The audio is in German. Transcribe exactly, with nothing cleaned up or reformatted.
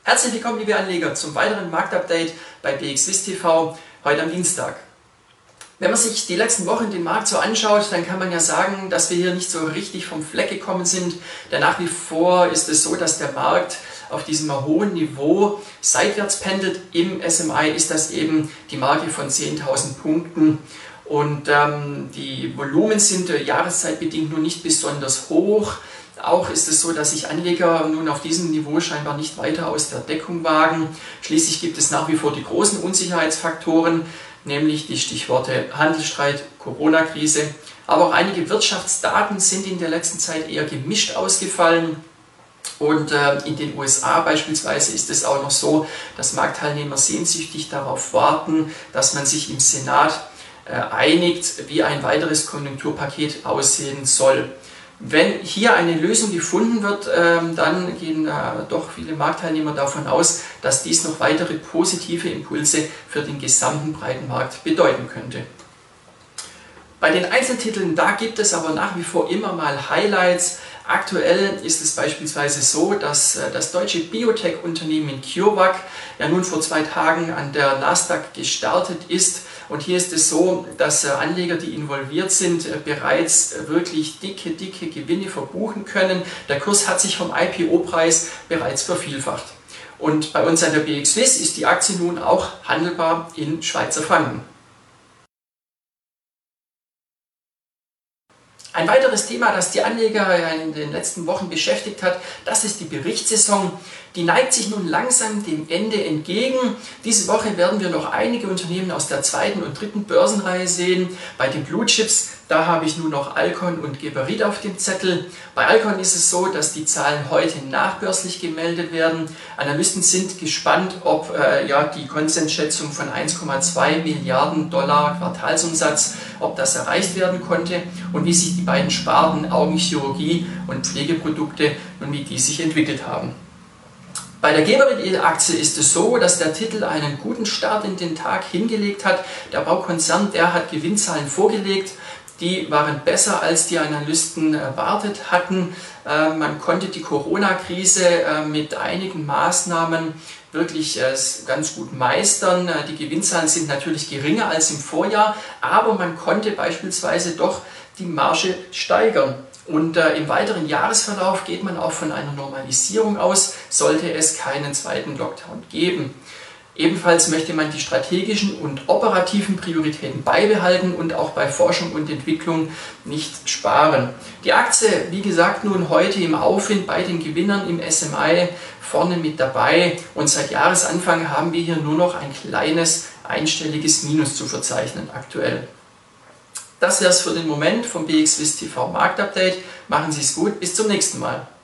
Herzlich willkommen, liebe Anleger, zum weiteren Marktupdate bei B X Wiss T V heute am Dienstag. Wenn man sich die letzten Wochen den Markt so anschaut, dann kann man ja sagen, dass wir hier nicht so richtig vom Fleck gekommen sind. Denn nach wie vor ist es so, dass der Markt auf diesem hohen Niveau seitwärts pendelt. Im S M I ist das eben die Marke von zehntausend Punkten. Und ähm, die Volumen sind äh, jahreszeitbedingt nur nicht besonders hoch. Auch ist es so, dass sich Anleger nun auf diesem Niveau scheinbar nicht weiter aus der Deckung wagen. Schließlich gibt es nach wie vor die großen Unsicherheitsfaktoren, nämlich die Stichworte Handelsstreit, Corona-Krise. Aber auch einige Wirtschaftsdaten sind in der letzten Zeit eher gemischt ausgefallen. Und äh, in den U S A beispielsweise ist es auch noch so, dass Marktteilnehmer sehnsüchtig darauf warten, dass man sich im Senat äh, einigt, wie ein weiteres Konjunkturpaket aussehen soll. Wenn hier eine Lösung gefunden wird, dann gehen doch viele Marktteilnehmer davon aus, dass dies noch weitere positive Impulse für den gesamten breiten Markt bedeuten könnte. Bei den Einzeltiteln, da gibt es aber nach wie vor immer mal Highlights. Aktuell ist es beispielsweise so, dass das deutsche Biotech-Unternehmen CureVac ja nun vor zwei Tagen an der Nasdaq gestartet ist. Und hier ist es so, dass Anleger, die involviert sind, bereits wirklich dicke, dicke Gewinne verbuchen können. Der Kurs hat sich vom I P O-Preis bereits vervielfacht. Und bei uns an der B X Wiss ist die Aktie nun auch handelbar in Schweizer Franken. Ein weiteres Thema, das die Anleger in den letzten Wochen beschäftigt hat, das ist die Berichtssaison. Die neigt sich nun langsam dem Ende entgegen. Diese Woche werden wir noch einige Unternehmen aus der zweiten und dritten Börsenreihe sehen. Bei den Blue Chips, da habe ich nun noch Alcon und Geberit auf dem Zettel. Bei Alcon ist es so, dass die Zahlen heute nachbörslich gemeldet werden. Analysten sind gespannt, ob äh, ja, die Konsensschätzung von eins Komma zwei Milliarden Dollar Quartalsumsatz, ob das erreicht werden konnte und wie sich die beiden Sparten Augenchirurgie und Pflegeprodukte und wie die sich entwickelt haben. Bei der Geberit-Aktie ist es so, dass der Titel einen guten Start in den Tag hingelegt hat. Der Baukonzern, der hat Gewinnzahlen vorgelegt. Die waren besser, als die Analysten erwartet hatten. Man konnte die Corona-Krise mit einigen Maßnahmen wirklich ganz gut meistern. Die Gewinnzahlen sind natürlich geringer als im Vorjahr, aber man konnte beispielsweise doch die Marge steigern. Und äh, im weiteren Jahresverlauf geht man auch von einer Normalisierung aus, sollte es keinen zweiten Lockdown geben. Ebenfalls möchte man die strategischen und operativen Prioritäten beibehalten und auch bei Forschung und Entwicklung nicht sparen. Die Aktie, wie gesagt, nun heute im Aufwind bei den Gewinnern im S M I vorne mit dabei. Und seit Jahresanfang haben wir hier nur noch ein kleines einstelliges Minus zu verzeichnen aktuell. Das wäre es für den Moment vom B X Wiss T V Marktupdate. Machen Sie es gut, bis zum nächsten Mal.